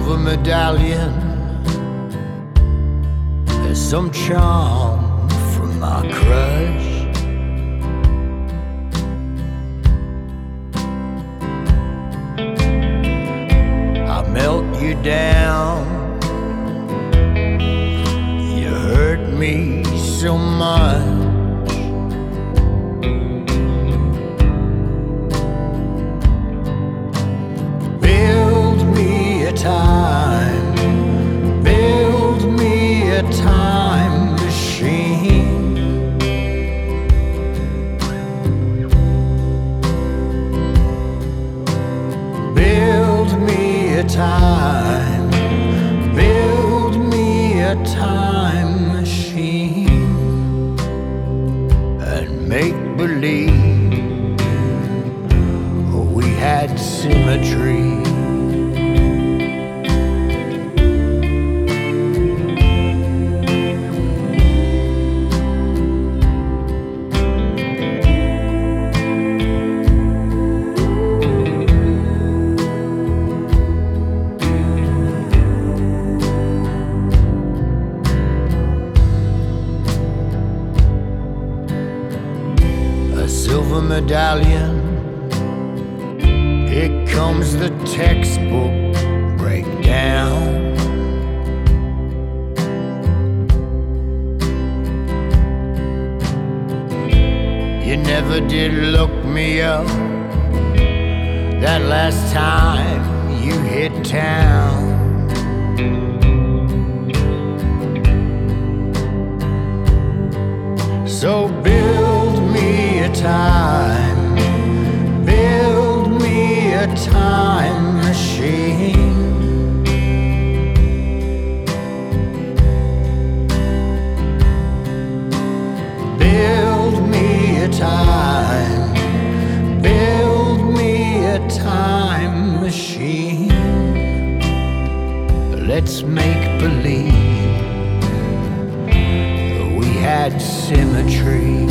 silver medallion. There's some charm from my crush. I melt you down. You hurt me so much. Build me a time machine. Build me a time machine, and make believe we had symmetry. Silver medallion, here comes the textbook breakdown. You never did look me up that last time you hit town. So build me a time machine. Build me a time machine. Let's make believe we had symmetry.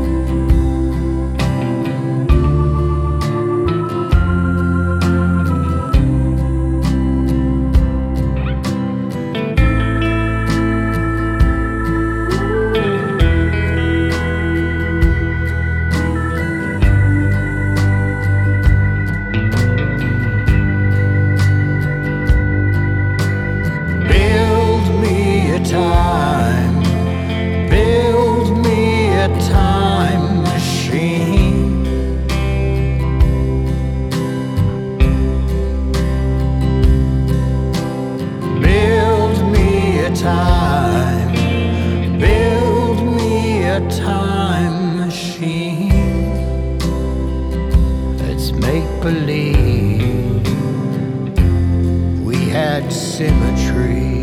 Time machine. Build me a time machine. Let's make believe we had symmetry.